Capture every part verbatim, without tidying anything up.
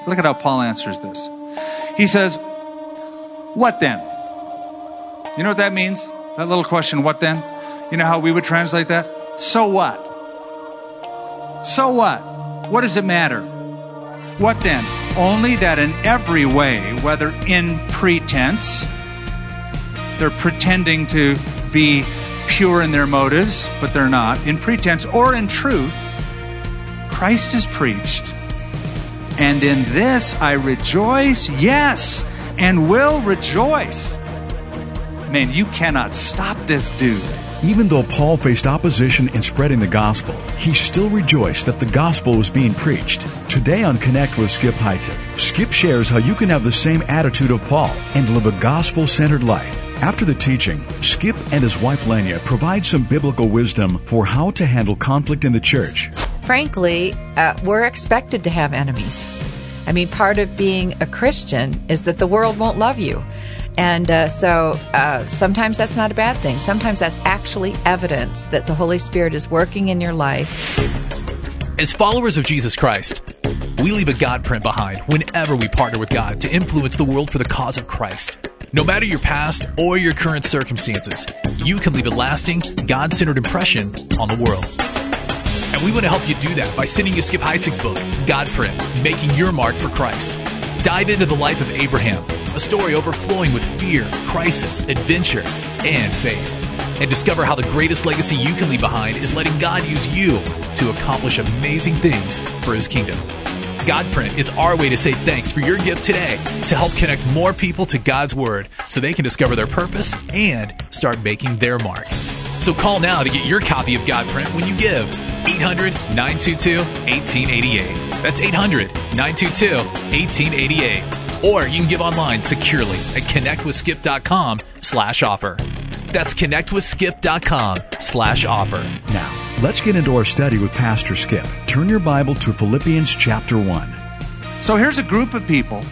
Look at how Paul answers this. He says, what then? You know what that means? That little question, what then? You know how we would translate that? So what? So what? What does it matter? What then? Only that in every way, whether in pretense, they're pretending to be pure in their motives, but they're not, in pretense, or in truth, Christ is preached. And in this I rejoice, yes, and will rejoice. Man, you cannot stop this dude. Even though Paul faced opposition in spreading the gospel, he still rejoiced that the gospel was being preached. Today on Connect with Skip Heitzig, Skip shares how you can have the same attitude of Paul and live a gospel-centered life. After the teaching, Skip and his wife Lenya provide some biblical wisdom for how to handle conflict in the church. Frankly, uh, we're expected to have enemies. I mean, part of being a Christian is that the world won't love you. And uh, so uh, sometimes that's not a bad thing. Sometimes that's actually evidence that the Holy Spirit is working in your life. As followers of Jesus Christ, we leave a God print behind whenever we partner with God to influence the world for the cause of Christ. No matter your past or your current circumstances, you can leave a lasting, God-centered impression on the world. And we want to help you do that by sending you Skip Heitzig's book, God Print, Making Your Mark for Christ. Dive into the life of Abraham, a story overflowing with fear, crisis, adventure, and faith. And discover how the greatest legacy you can leave behind is letting God use you to accomplish amazing things for His kingdom. GodPrint is our way to say thanks for your gift today to help connect more people to God's Word so they can discover their purpose and start making their mark. So call now to get your copy of GodPrint when you give eight hundred, nine two two, one eight eight eight. That's eight hundred, nine two two, one eight eight eight. Or you can give online securely at connectwithskip.com slash offer. That's connectwithskip.com slash offer. Now, let's get into our study with Pastor Skip. Turn your Bible to Philippians chapter one. So here's a group of people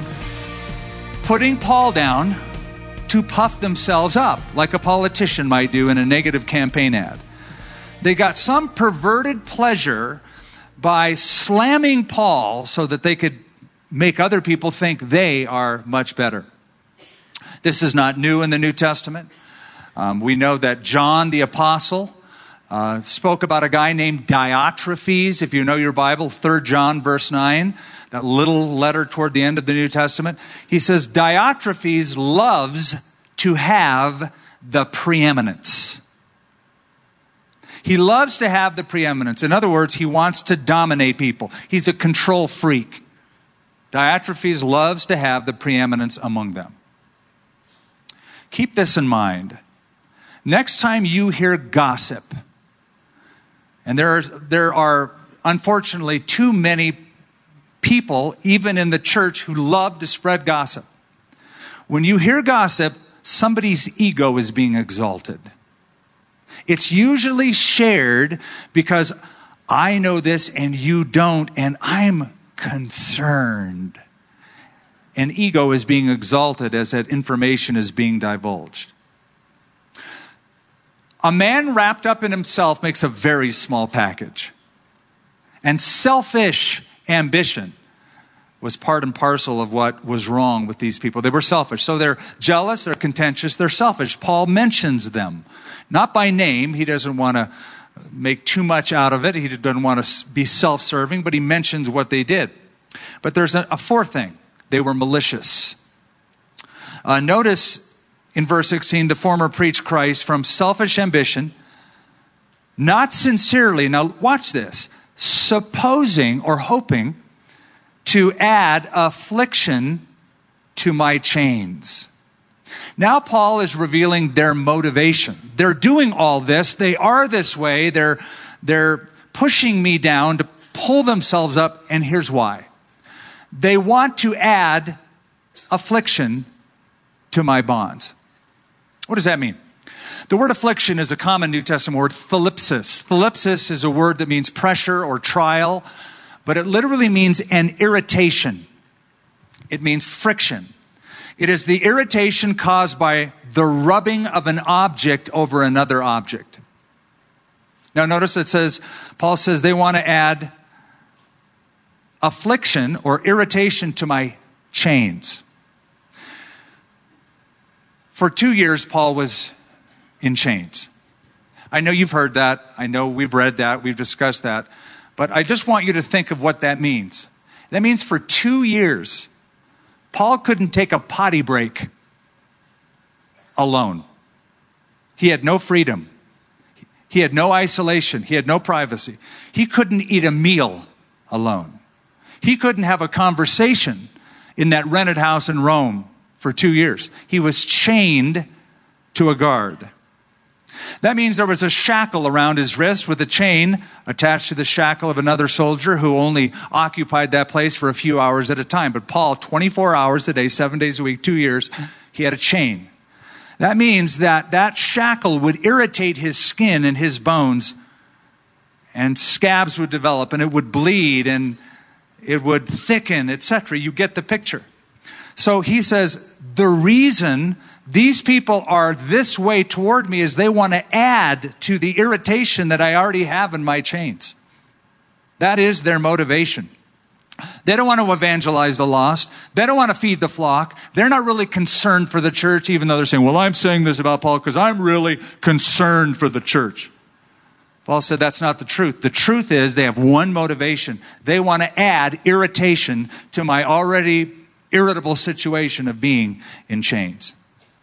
putting Paul down to puff themselves up, like a politician might do in a negative campaign ad. They got some perverted pleasure by slamming Paul so that they could make other people think they are much better. This is not new in the New Testament. Um, we know that John the Apostle uh, spoke about a guy named Diotrephes. If you know your Bible, Third John verse nine, that little letter toward the end of the New Testament. He says, Diotrephes loves to have the preeminence. He loves to have the preeminence. In other words, he wants to dominate people. He's a control freak. Diotrephes loves to have the preeminence among them. Keep this in mind. Next time you hear gossip, and there are, there are unfortunately too many people, even in the church, who love to spread gossip. When you hear gossip, somebody's ego is being exalted. It's usually shared because I know this and you don't, and I'm concerned. And ego is being exalted as that information is being divulged. A man wrapped up in himself makes a very small package. And selfish ambition was part and parcel of what was wrong with these people. They were selfish. So they're jealous, they're contentious, they're selfish. Paul mentions them. Not by name. He doesn't want to make too much out of it. He doesn't want to be self-serving, but he mentions what they did. But there's a, a fourth thing. They were malicious. Uh, notice in verse sixteen, the former preached Christ from selfish ambition, not sincerely. Now watch this. Supposing or hoping to add affliction to my chains. Now Paul is revealing their motivation. They're doing all this. They are this way. They're, they're pushing me down to pull themselves up. And here's why. They want to add affliction to my bonds. What does that mean? The word affliction is a common New Testament word, thalipsis. Thalipsis is a word that means pressure or trial, but it literally means an irritation. It means friction. It is the irritation caused by the rubbing of an object over another object. Now notice it says, Paul says they want to add affliction or irritation to my chains. For two years, Paul was in chains. I know you've heard that. I know we've read that. We've discussed that. But I just want you to think of what that means. That means for two years, Paul couldn't take a potty break alone. He had no freedom. He had no isolation. He had no privacy. He couldn't eat a meal alone. He couldn't have a conversation in that rented house in Rome for two years. He was chained to a guard. That means there was a shackle around his wrist with a chain attached to the shackle of another soldier who only occupied that place for a few hours at a time. But Paul, twenty-four hours a day, seven days a week, two years, he had a chain. That means that that shackle would irritate his skin and his bones, and scabs would develop, and it would bleed, and it would thicken, et cetera. You get the picture. So he says, the reason these people are this way toward me is they want to add to the irritation that I already have in my chains. That is their motivation. They don't want to evangelize the lost. They don't want to feed the flock. They're not really concerned for the church, even though they're saying, well, I'm saying this about Paul because I'm really concerned for the church. Paul said that's not the truth. The truth is they have one motivation. They want to add irritation to my already irritable situation of being in chains.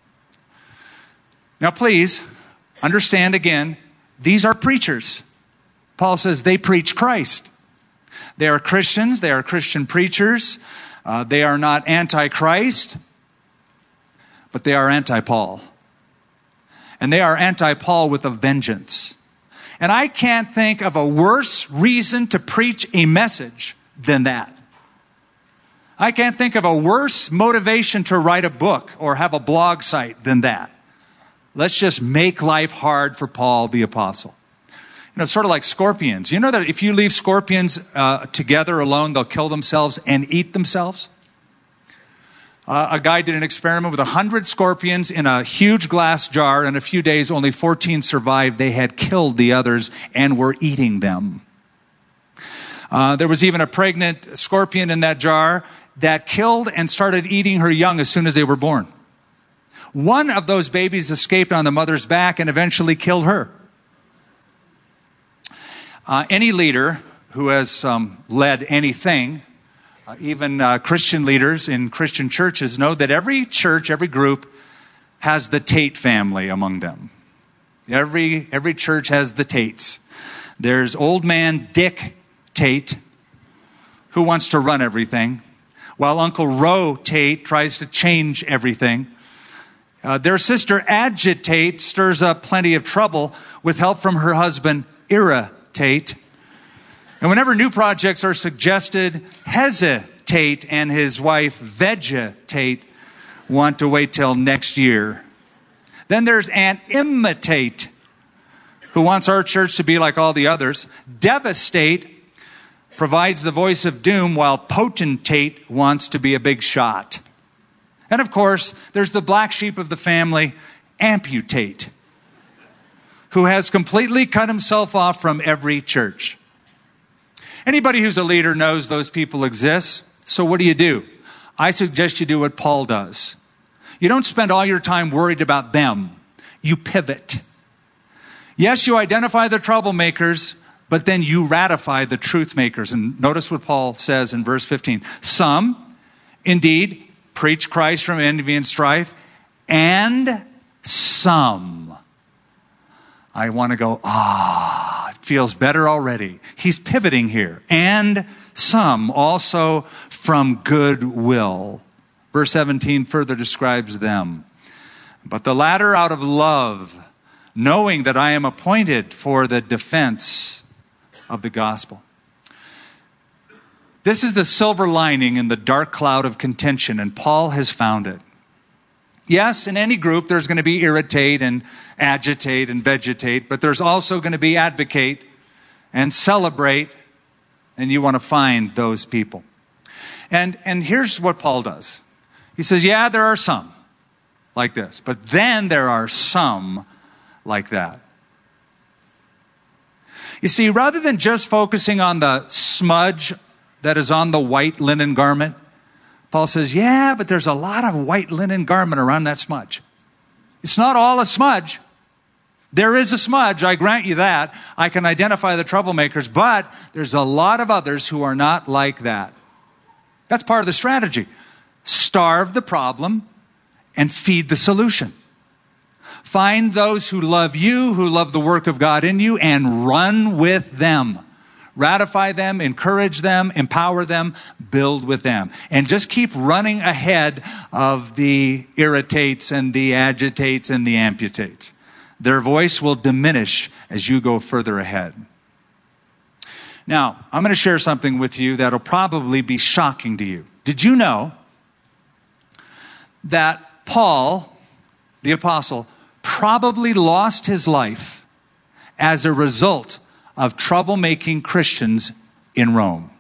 Now, please understand again, these are preachers. Paul says they preach Christ. They are Christians. They are Christian preachers. Uh, they are not anti-Christ, but they are anti-Paul. And they are anti-Paul with a vengeance. And I can't think of a worse reason to preach a message than that. I can't think of a worse motivation to write a book or have a blog site than that. Let's just make life hard for Paul the apostle. You know, it's sort of like scorpions. You know that if you leave scorpions uh, together alone, they'll kill themselves and eat themselves? Uh, a guy did an experiment with one hundred scorpions in a huge glass jar. In a few days, only fourteen survived. They had killed the others and were eating them. Uh, there was even a pregnant scorpion in that jar that killed and started eating her young as soon as they were born. One of those babies escaped on the mother's back and eventually killed her. Uh, any leader who has um, led anything, uh, even uh, Christian leaders in Christian churches, know that every church, every group has the Tate family among them. Every, every church has the Tates. There's old man Dick Tate, who wants to run everything, while Uncle Roe Tate tries to change everything. Uh, their sister Agitate stirs up plenty of trouble with help from her husband Irritate. And whenever new projects are suggested, Hesitate and his wife Vegetate want to wait till next year. Then there's Aunt Imitate, who wants our church to be like all the others. Devastate provides the voice of doom, while Potentate wants to be a big shot. And of course, there's the black sheep of the family, Amputate, who has completely cut himself off from every church. Anybody who's a leader knows those people exist. So what do you do? I suggest you do what Paul does. You don't spend all your time worried about them. You pivot. Yes, you identify the troublemakers, but then you ratify the truth makers. And notice what Paul says in verse fifteen. Some, indeed, preach Christ from envy and strife, and some. I want to go, ah, it feels better already. He's pivoting here. And some also from goodwill. Verse seventeen further describes them. But the latter out of love, knowing that I am appointed for the defense of the gospel. This is the silver lining in the dark cloud of contention, and Paul has found it. Yes, in any group, there's going to be irritate and agitate and vegetate, but there's also going to be advocate and celebrate, and you want to find those people. And, and here's what Paul does. He says, yeah, there are some like this, but then there are some like that. You see, rather than just focusing on the smudge that is on the white linen garment? Paul says, yeah, but there's a lot of white linen garment around that smudge. It's not all a smudge. There is a smudge, I grant you that. I can identify the troublemakers, but there's a lot of others who are not like that. That's part of the strategy. Starve the problem and feed the solution. Find those who love you, who love the work of God in you, and run with them. Ratify them, encourage them, empower them, build with them. And just keep running ahead of the irritates and the agitates and the amputates. Their voice will diminish as you go further ahead. Now, I'm going to share something with you that'll probably be shocking to you. Did you know that Paul, the apostle, probably lost his life as a result of troublemaking Christians in Rome?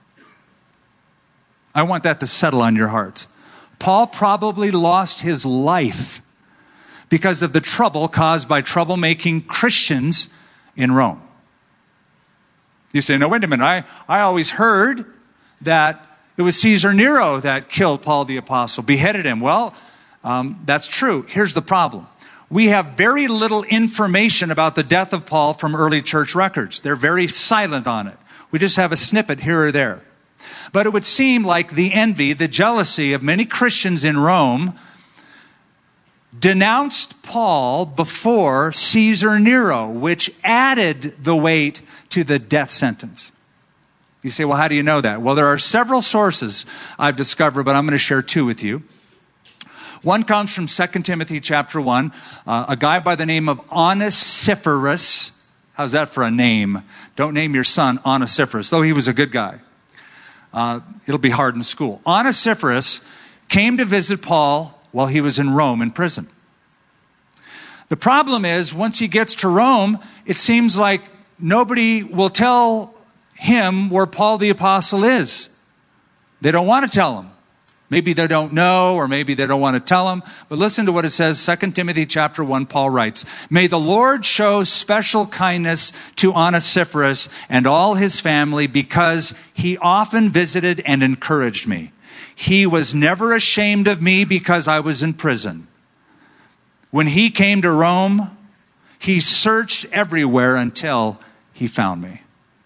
I want that to settle on your hearts. Paul probably lost his life because of the trouble caused by troublemaking Christians in Rome. You say, no, wait a minute. I, I always heard that it was Caesar Nero that killed Paul the apostle, beheaded him. Well, um, that's true. Here's the problem. We have very little information about the death of Paul from early church records. They're very silent on it. We just have a snippet here or there. But it would seem like the envy, the jealousy of many Christians in Rome denounced Paul before Caesar Nero, which added the weight to the death sentence. You say, well, how do you know that? Well, there are several sources I've discovered, but I'm going to share two with you. One comes from Second Timothy chapter one, uh, a guy by the name of Onesiphorus. How's that for a name? Don't name your son Onesiphorus, though he was a good guy. Uh, it'll be hard in school. Onesiphorus came to visit Paul while he was in Rome in prison. The problem is, once he gets to Rome, it seems like nobody will tell him where Paul the apostle is. They don't want to tell him. Maybe they don't know, or maybe they don't want to tell him. But listen to what it says, Second Timothy chapter one, Paul writes, "May the Lord show special kindness to Onesiphorus and all his family, because he often visited and encouraged me. He was never ashamed of me because I was in prison. When he came to Rome, he searched everywhere until he found me."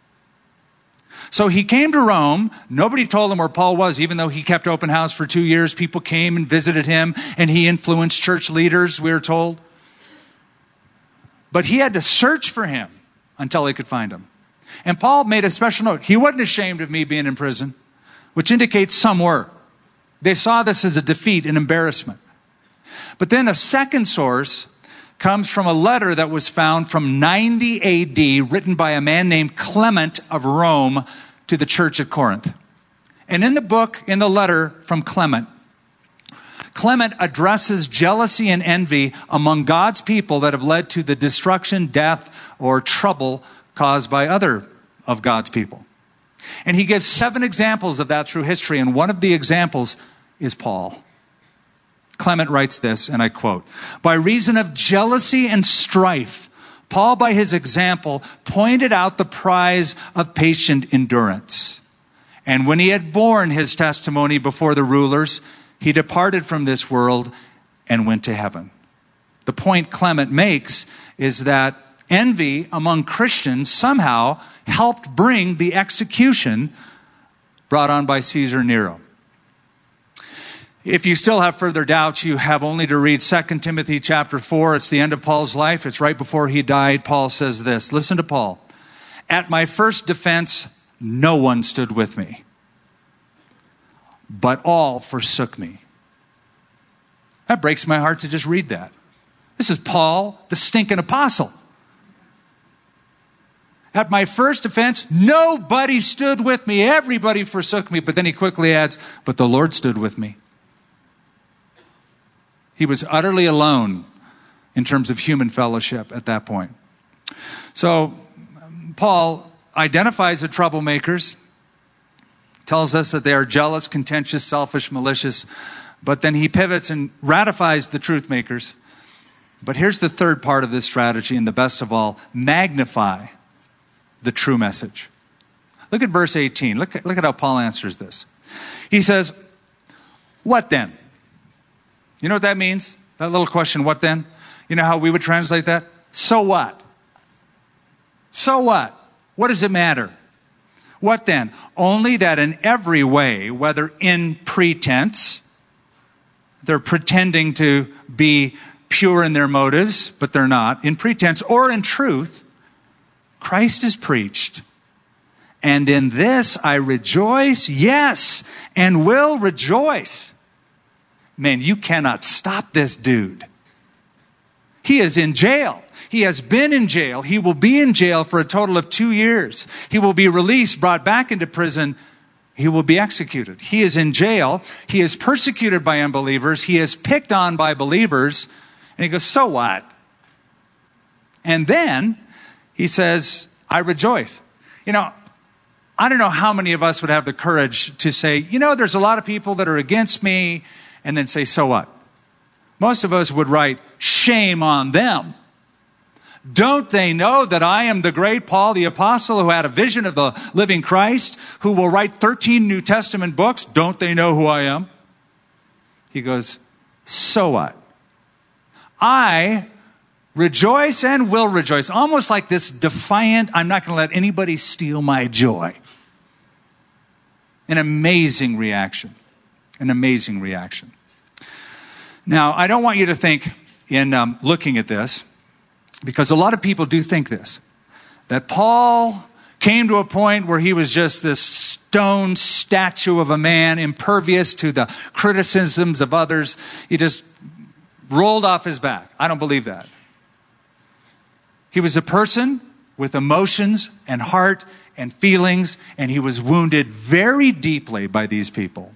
So he came to Rome. Nobody told him where Paul was, even though he kept open house for two years. People came and visited him, and he influenced church leaders, we are told. But he had to search for him until he could find him. And Paul made a special note. He wasn't ashamed of me being in prison, which indicates some were. They saw this as a defeat, an embarrassment. But then a second source comes from a letter that was found from ninety A D, written by a man named Clement of Rome to the church at Corinth. And in the book, in the letter from Clement, Clement addresses jealousy and envy among God's people that have led to the destruction, death, or trouble caused by other of God's people. And he gives seven examples of that through history, and one of the examples is Paul. Clement writes this, and I quote, "By reason of jealousy and strife, Paul, by his example, pointed out the prize of patient endurance. And when he had borne his testimony before the rulers, he departed from this world and went to heaven." The point Clement makes is that envy among Christians somehow helped bring the execution brought on by Caesar Nero. If you still have further doubts, you have only to read Second Timothy chapter four. It's the end of Paul's life. It's right before he died. Paul says this. Listen to Paul. "At my first defense, no one stood with me, but all forsook me." That breaks my heart to just read that. This is Paul, the stinking apostle. "At my first defense, nobody stood with me. Everybody forsook me." But then he quickly adds, "But the Lord stood with me." He was utterly alone in terms of human fellowship at that point. So Paul identifies the troublemakers, tells us that they are jealous, contentious, selfish, malicious, but then he pivots and ratifies the truth makers. But here's the third part of this strategy, and the best of all: magnify the true message. Look at verse eighteen. Look, look at how Paul answers this. He says, what then? You know what that means? That little question, what then? You know how we would translate that? So what? So what? What does it matter? What then? Only that in every way, whether in pretense, they're pretending to be pure in their motives, but they're not, in pretense, or in truth, Christ is preached. And in this I rejoice, yes, and will rejoice. Man, you cannot stop this dude. He is in jail. He has been in jail. He will be in jail for a total of two years. He will be released, brought back into prison. He will be executed. He is in jail. He is persecuted by unbelievers. He is picked on by believers. And he goes, so what? And then he says, I rejoice. You know, I don't know how many of us would have the courage to say, you know, there's a lot of people that are against me, and then say, so what? Most of us would write, shame on them. Don't they know that I am the great Paul the Apostle who had a vision of the living Christ, who will write thirteen New Testament books? Don't they know who I am? He goes, so what? I rejoice and will rejoice. Almost like this defiant, I'm not going to let anybody steal my joy. An amazing reaction. An amazing reaction. Now, I don't want you to think in um, looking at this, because a lot of people do think this, that Paul came to a point where he was just this stone statue of a man, impervious to the criticisms of others. He just rolled off his back. I don't believe that. He was a person with emotions and heart and feelings, and he was wounded very deeply by these people.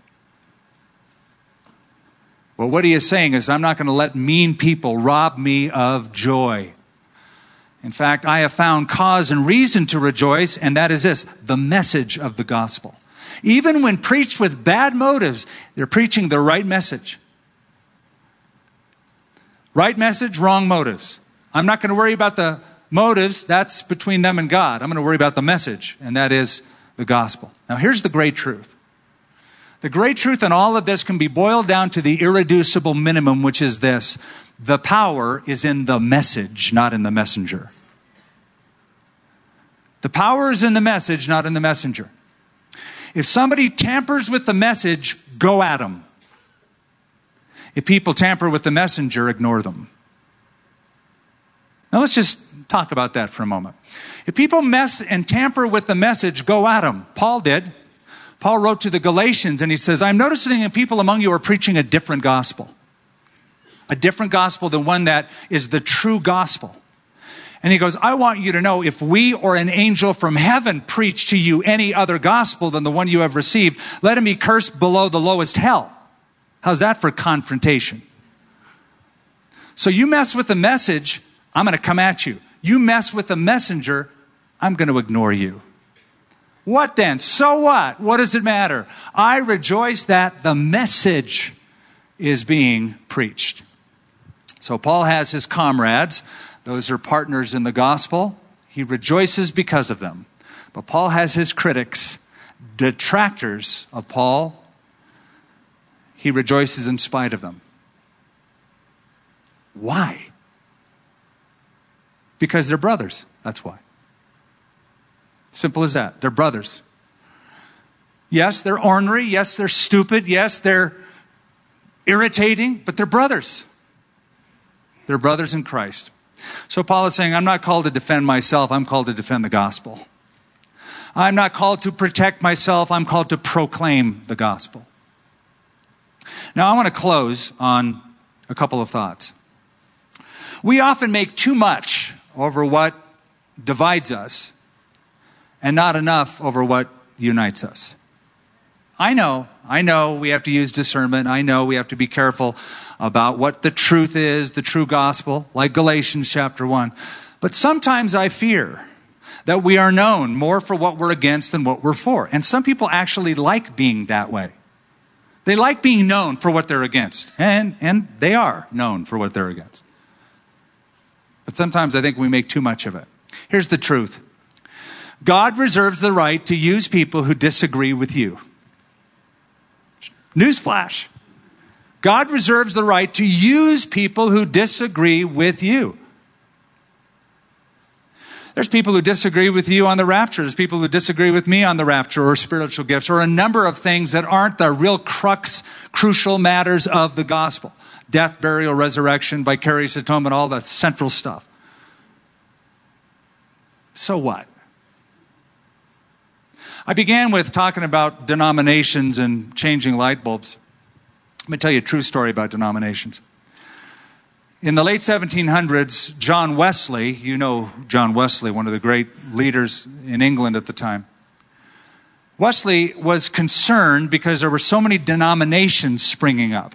But what he is saying is, I'm not going to let mean people rob me of joy. In fact, I have found cause and reason to rejoice, and that is this, the message of the gospel. Even when preached with bad motives, they're preaching the right message. Right message, wrong motives. I'm not going to worry about the motives. That's between them and God. I'm going to worry about the message, and that is the gospel. Now, here's the great truth. The great truth in all of this can be boiled down to the irreducible minimum, which is this. The power is in the message, not in the messenger. The power is in the message, not in the messenger. If somebody tampers with the message, go at them. If people tamper with the messenger, ignore them. Now let's just talk about that for a moment. If people mess and tamper with the message, go at them. Paul did. Paul wrote to the Galatians and he says, I'm noticing that people among you are preaching a different gospel. A different gospel than one that is the true gospel. And he goes, I want you to know, if we or an angel from heaven preach to you any other gospel than the one you have received, let him be cursed below the lowest hell. How's that for confrontation? So you mess with the message, I'm going to come at you. You mess with the messenger, I'm going to ignore you. What then? So what? What does it matter? I rejoice that the message is being preached. So Paul has his comrades. Those are partners in the gospel. He rejoices because of them. But Paul has his critics, detractors of Paul. He rejoices in spite of them. Why? Because they're brothers. That's why. Simple as that. They're brothers. Yes, they're ornery. Yes, they're stupid. Yes, they're irritating, but they're brothers. They're brothers in Christ. So Paul is saying, I'm not called to defend myself. I'm called to defend the gospel. I'm not called to protect myself. I'm called to proclaim the gospel. Now, I want to close on a couple of thoughts. We often make too much over what divides us and not enough over what unites us. I know, I know we have to use discernment. I know we have to be careful about what the truth is, the true gospel, like Galatians chapter one. But sometimes I fear that we are known more for what we're against than what we're for. And some people actually like being that way. They like being known for what they're against. And, and they are known for what they're against. But sometimes I think we make too much of it. Here's the truth. God reserves the right to use people who disagree with you. Newsflash. God reserves the right to use people who disagree with you. There's people who disagree with you on the rapture. There's people who disagree with me on the rapture or spiritual gifts or a number of things that aren't the real crux, crucial matters of the gospel. Death, burial, resurrection, vicarious atonement, all the central stuff. So what? I began with talking about denominations and changing light bulbs. Let me tell you a true story about denominations. In the late seventeen hundreds, John Wesley, you know John Wesley, one of the great leaders in England at the time. Wesley was concerned because there were so many denominations springing up.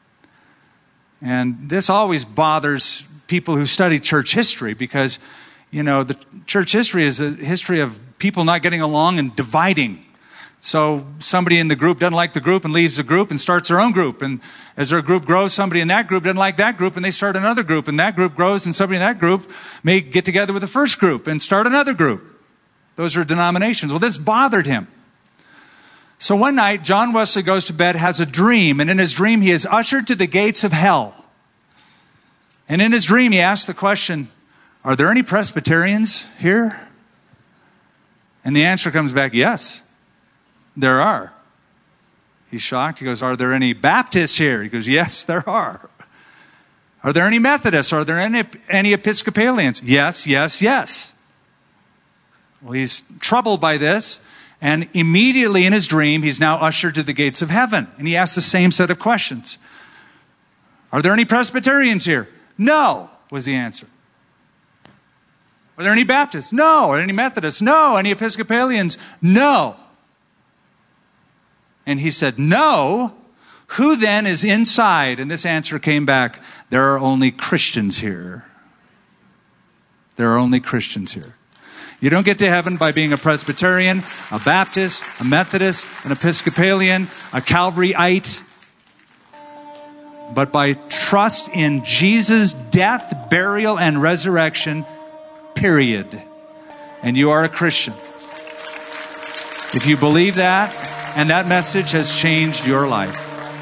And this always bothers people who study church history because, you know, the church history is a history of people not getting along and dividing. So somebody in the group doesn't like the group and leaves the group and starts their own group. And as their group grows, somebody in that group doesn't like that group and they start another group. And that group grows and somebody in that group may get together with the first group and start another group. Those are denominations. Well, this bothered him. So one night, John Wesley goes to bed, has a dream. And in his dream, he is ushered to the gates of hell. And in his dream, he asks the question, are there any Presbyterians here? And the answer comes back, yes. There are. He's shocked. He goes, are there any Baptists here? He goes, yes, there are. Are there any Methodists? Are there any, any Episcopalians? Yes, yes, yes. Well, he's troubled by this. And immediately in his dream, he's now ushered to the gates of heaven. And he asks the same set of questions. Are there any Presbyterians here? No, was the answer. Are there any Baptists? No. Are there any Methodists? No. Any Episcopalians? No. And he said, no. Who then is inside? And this answer came back, there are only Christians here. There are only Christians here. You don't get to heaven by being a Presbyterian, a Baptist, a Methodist, an Episcopalian, a Calvaryite, but by trust in Jesus' death, burial, and resurrection, period. And you are a Christian. If you believe that, and that message has changed your life.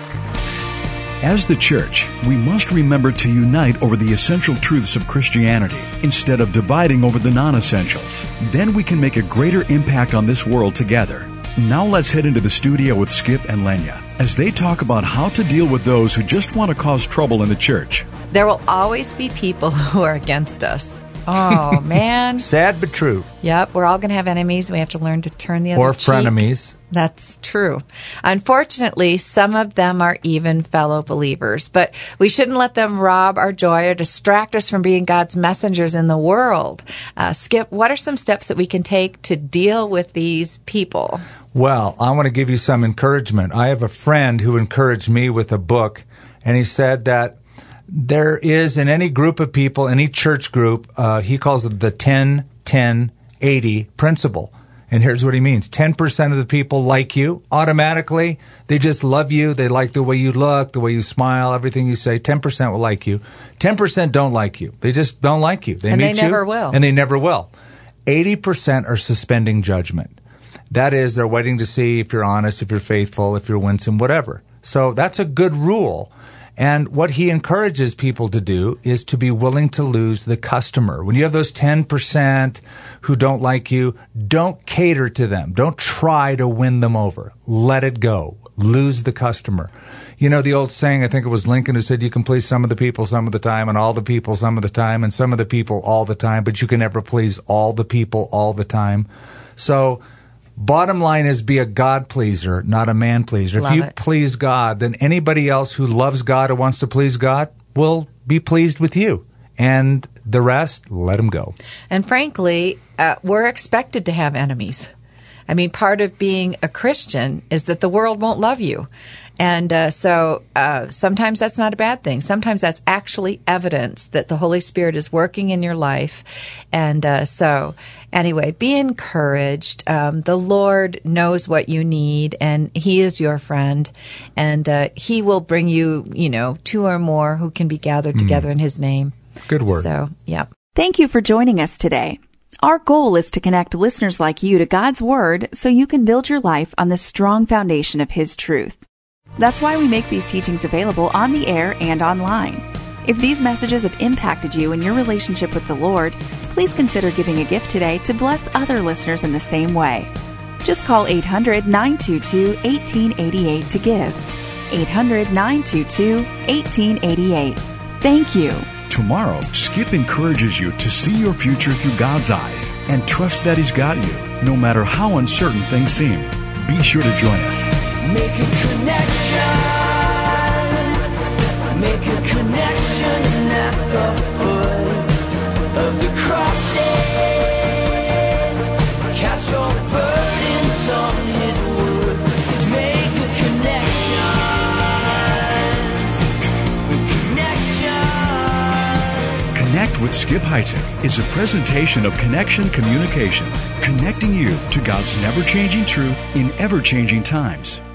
As the church, we must remember to unite over the essential truths of Christianity instead of dividing over the non-essentials. Then we can make a greater impact on this world together. Now let's head into the studio with Skip and Lenya as they talk about how to deal with those who just want to cause trouble in the church. There will always be people who are against us. Oh, man. Sad but true. Yep, we're all going to have enemies. We have to learn to turn the other or cheek. Or frenemies. That's true. Unfortunately, some of them are even fellow believers, but we shouldn't let them rob our joy or distract us from being God's messengers in the world. Uh, Skip, what are some steps that we can take to deal with these people? Well, I want to give you some encouragement. I have a friend who encouraged me with a book, and he said that there is in any group of people, any church group, uh, he calls it the ten ten eighty principle. And here's what he means. ten percent of the people like you automatically. They just love you. They like the way you look, the way you smile, everything you say. ten percent will like you. ten percent don't like you. They just don't like you. They and meet they never you, will. And they never will. eighty percent are suspending judgment. That is, they're waiting to see if you're honest, if you're faithful, if you're winsome, whatever. So that's a good rule. And what he encourages people to do is to be willing to lose the customer. When you have those ten percent who don't like you, don't cater to them. Don't try to win them over. Let it go. Lose the customer. You know the old saying, I think it was Lincoln who said, you can please some of the people some of the time and all the people some of the time and some of the people all the time, but you can never please all the people all the time. So bottom line is be a God pleaser, not a man pleaser. Love if you it. please God, then anybody else who loves God or wants to please God will be pleased with you. And the rest, let them go. And frankly, uh, we're expected to have enemies. I mean, part of being a Christian is that the world won't love you. And uh, so uh, sometimes that's not a bad thing. Sometimes that's actually evidence that the Holy Spirit is working in your life. And uh, so anyway, be encouraged. Um, the Lord knows what you need, and He is your friend. And uh, He will bring you, you know, two or more who can be gathered together mm. in His name. Good word. So, yeah. Thank you for joining us today. Our goal is to connect listeners like you to God's Word so you can build your life on the strong foundation of His truth. That's why we make these teachings available on the air and online. If these messages have impacted you in your relationship with the Lord, please consider giving a gift today to bless other listeners in the same way. Just call eight hundred, nine two two, one eight eight eight to give. eight hundred, nine two two, one eight eight eight. Thank you. Tomorrow, Skip encourages you to see your future through God's eyes and trust that He's got you, no matter how uncertain things seem. Be sure to join us. Make a connection. Make a connection at the foot of the cross. Cast your burdens on His word. Make a connection. Connect with Skip Heitzig is a presentation of Connection Communications, connecting you to God's never-changing truth in ever-changing times.